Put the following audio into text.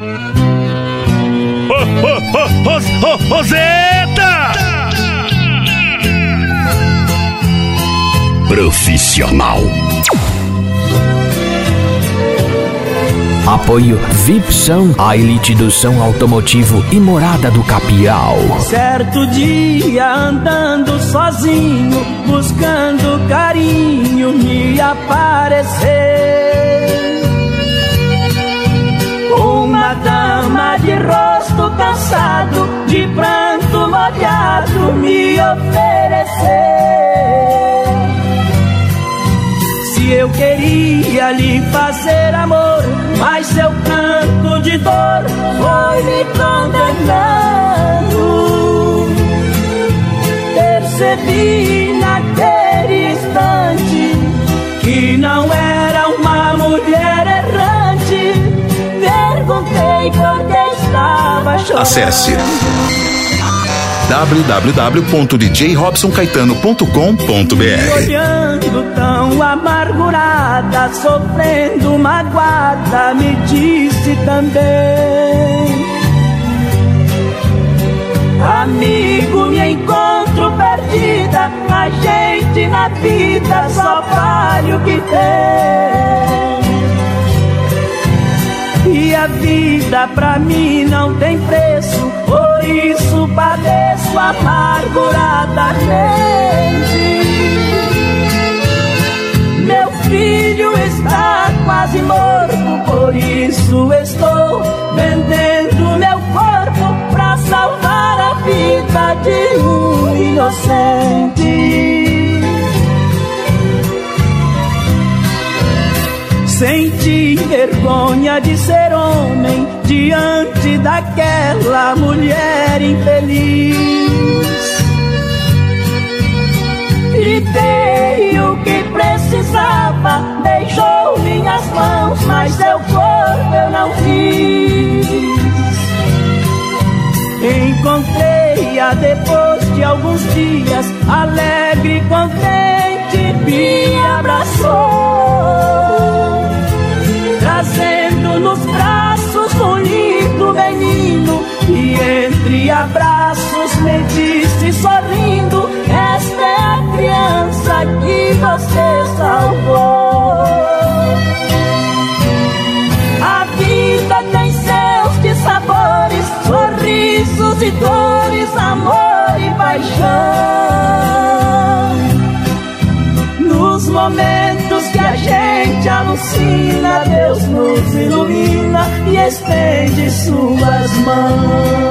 Roseta! Profissional. Apoio Vipsan, a elite do som automotivo e Morada do Capial. Certo dia andando sozinho, buscando carinho, me apareceu uma dama de rosto cansado, de pranto molhado, me ofereceu. Se eu queria lhe fazer amor, mas seu canto de dor foi me condenando. Percebi naquele instante que não era uma mulher errante. Perguntei por que estava chorando. Acesse www.djrobsoncaetano.com.br. Olhando tão amargurada, sofrendo magoada, me disse também: amigo, me encontro perdida, a gente na vida só vale o que tem. E a vida pra mim não tem preço, por isso padeço amarguradamente. Meu filho está quase morto, por isso estou vendendo meu corpo pra salvar a vida de um inocente. Senti vergonha de ser homem diante daquela mulher infeliz. E dei o que precisava, beijou minhas mãos, mas seu corpo eu não quis. Encontrei-a depois de alguns dias, alegre e contente, me abraçou, trazendo nos braços um lindo menino. E entre abraços me disse sorrindo: esta é a criança que você salvou. A vida tem seus dissabores, sorrisos e dores, amor e paixão. Nos momentos que a gente alucina, Deus nos ilumina e estende suas mãos.